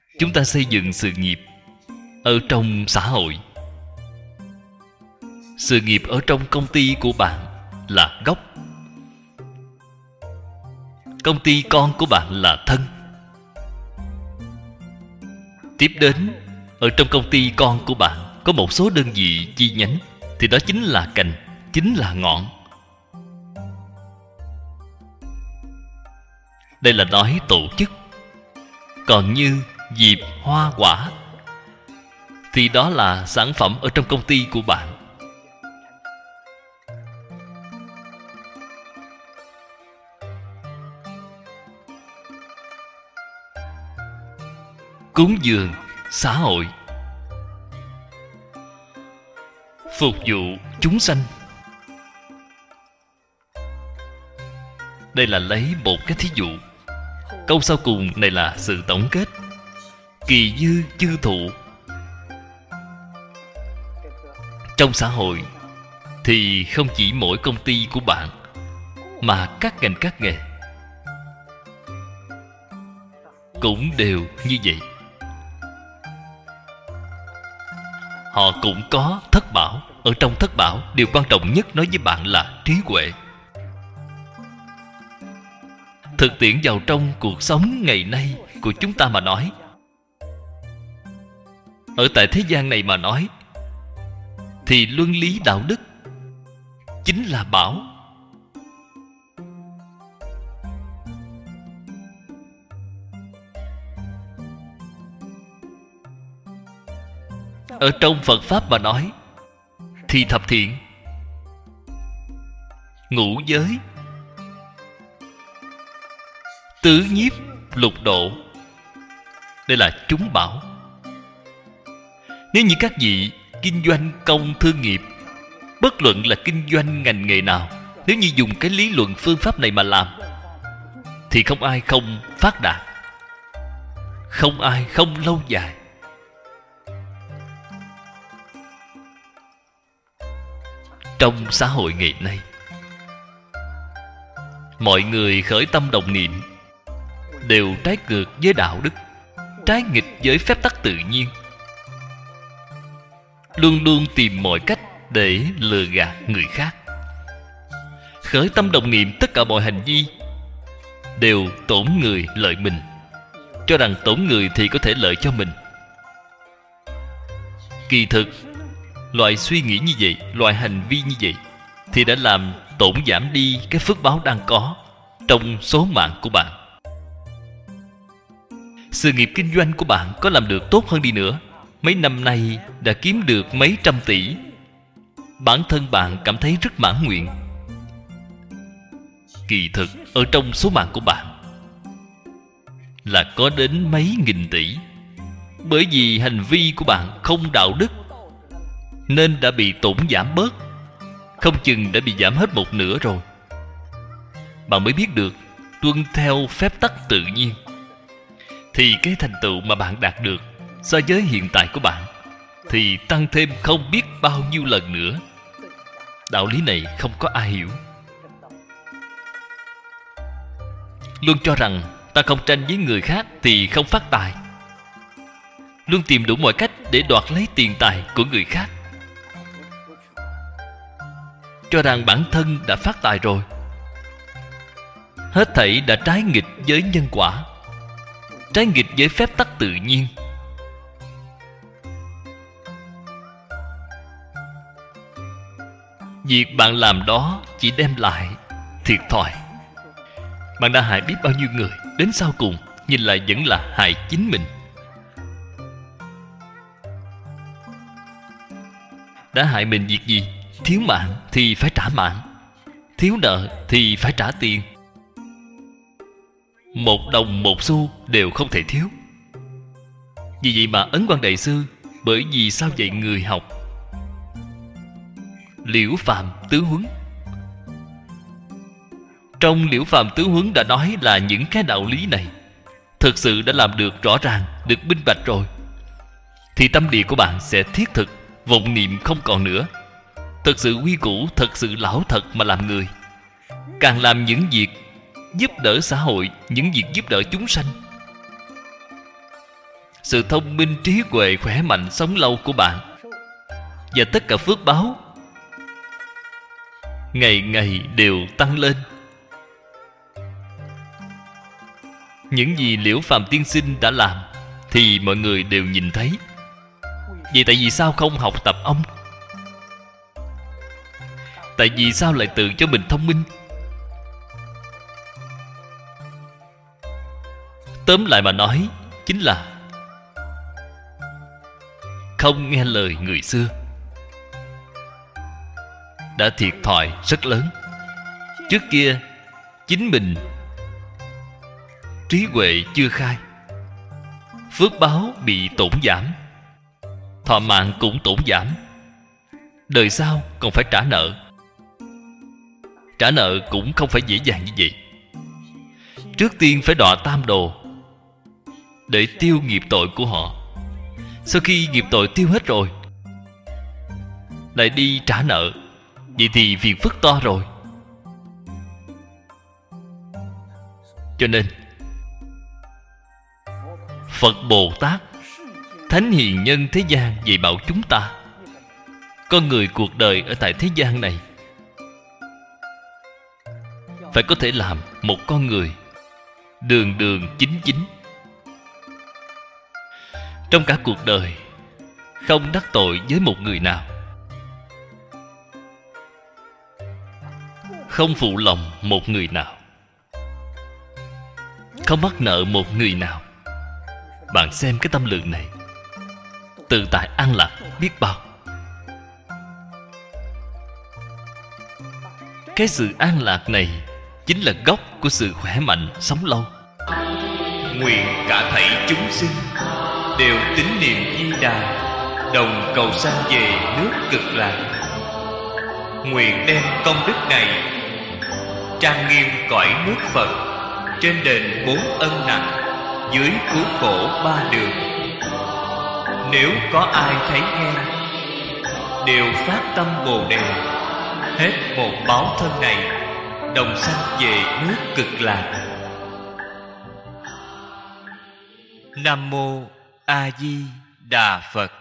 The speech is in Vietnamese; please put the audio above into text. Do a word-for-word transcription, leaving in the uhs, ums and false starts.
chúng ta xây dựng sự nghiệp ở trong xã hội. Sự nghiệp ở trong công ty của bạn là gốc. Công ty con của bạn là thân. Tiếp đến, ở trong công ty con của bạn có một số đơn vị chi nhánh, thì đó chính là cành, chính là ngọn. Đây là nói tổ chức. Còn như diệp, hoa, quả thì đó là sản phẩm ở trong công ty của bạn. Cúng dường xã hội, phục vụ chúng sanh. Đây là lấy một cái thí dụ. Câu sau cùng này là sự tổng kết. Kỳ dư chư thụ. Trong xã hội thì không chỉ mỗi công ty của bạn, mà các ngành các nghề cũng đều như vậy. Họ cũng có thất bảo. Ở trong thất bảo, điều quan trọng nhất nói với bạn là trí huệ. Thực tiễn vào trong cuộc sống ngày nay của chúng ta mà nói, ở tại thế gian này mà nói, thì luân lý đạo đức chính là bảo. Ở trong Phật Pháp mà nói, thì thập thiện, ngũ giới, tứ nhiếp, lục độ, đây là chúng bảo. Nếu như các vị kinh doanh công thương nghiệp, bất luận là kinh doanh ngành nghề nào, nếu như dùng cái lý luận phương pháp này mà làm, thì không ai không phát đạt, không ai không lâu dài. Trong xã hội ngày nay, mọi người khởi tâm động niệm đều trái ngược với đạo đức, trái nghịch với phép tắc tự nhiên, luôn luôn tìm mọi cách để lừa gạt người khác. Khởi tâm động niệm tất cả mọi hành vi đều tổn người lợi mình, cho rằng tổn người thì có thể lợi cho mình. Kỳ thực, loại suy nghĩ như vậy, loại hành vi như vậy thì đã làm tổn giảm đi cái phước báo đang có trong số mạng của bạn. Sự nghiệp kinh doanh của bạn có làm được tốt hơn đi nữa, mấy năm nay đã kiếm được mấy trăm tỷ, bản thân bạn cảm thấy rất mãn nguyện. Kỳ thực ở trong số mạng của bạn là có đến mấy nghìn tỷ. Bởi vì hành vi của bạn không đạo đức nên đã bị tổn giảm bớt, không chừng đã bị giảm hết một nửa rồi. Bạn mới biết được tuân theo phép tắc tự nhiên, thì cái thành tựu mà bạn đạt được so với hiện tại của bạn thì tăng thêm không biết bao nhiêu lần nữa. Đạo lý này không có ai hiểu. Luôn cho rằng ta không tranh với người khác thì không phát tài, luôn tìm đủ mọi cách để đoạt lấy tiền tài của người khác, cho rằng bản thân đã phát tài rồi. Hết thảy đã trái nghịch với nhân quả, trái nghịch với phép tắc tự nhiên. Việc bạn làm đó chỉ đem lại thiệt thòi. Bạn đã hại biết bao nhiêu người, đến sau cùng nhìn lại vẫn là hại chính mình. Đã hại mình việc gì? Thiếu mạng thì phải trả mạng, thiếu nợ thì phải trả tiền. Một đồng một xu đều không thể thiếu. Vì vậy mà Ấn Quang Đại Sư bởi vì sao dạy người học Liễu Phàm Tứ Huấn. Trong Liễu Phàm Tứ Huấn đã nói là những cái đạo lý này thực sự đã làm được rõ ràng, được minh bạch rồi, thì tâm địa của bạn sẽ thiết thực, vọng niệm không còn nữa, thật sự quy củ, thật sự lão thật mà làm người. Càng làm những việc giúp đỡ xã hội, những việc giúp đỡ chúng sanh, sự thông minh, trí huệ, khỏe mạnh, sống lâu của bạn, và tất cả phước báo ngày ngày đều tăng lên. Những gì Liễu Phàm tiên sinh đã làm thì mọi người đều nhìn thấy. Vậy tại vì sao không học tập ông? Tại vì sao lại tự cho mình thông minh? Tóm lại mà nói, chính là không nghe lời người xưa, đã thiệt thòi rất lớn. Trước kia chính mình trí huệ chưa khai, phước báo bị tổn giảm, thọ mạng cũng tổn giảm. Đời sau còn phải trả nợ. Trả nợ cũng không phải dễ dàng như vậy. Trước tiên phải đọa tam đồ để tiêu nghiệp tội của họ. Sau khi nghiệp tội tiêu hết rồi, lại đi trả nợ, vậy thì phiền phức to rồi. Cho nên Phật Bồ Tát, thánh hiền nhân thế gian dạy bảo chúng ta, con người cuộc đời ở tại thế gian này phải có thể làm một con người đường đường chính chính, trong cả cuộc đời không đắc tội với một người nào, không phụ lòng một người nào, không mắc nợ một người nào. Bạn xem cái tâm lượng này tự tại an lạc biết bao. Cái sự an lạc này chính là gốc của sự khỏe mạnh sống lâu. Nguyện cả thảy chúng sinh đều tín niệm Di Đà, đồng cầu sanh về nước Cực Lạc. Nguyện đem công đức này trang nghiêm cõi nước Phật, trên đền bốn ân nặng, dưới cứu khổ ba đường. Nếu có ai thấy nghe, đều phát tâm Bồ Đề, hết một báo thân này, đồng sanh về nước Cực Lạc. Nam Mô A Di Đà Phật.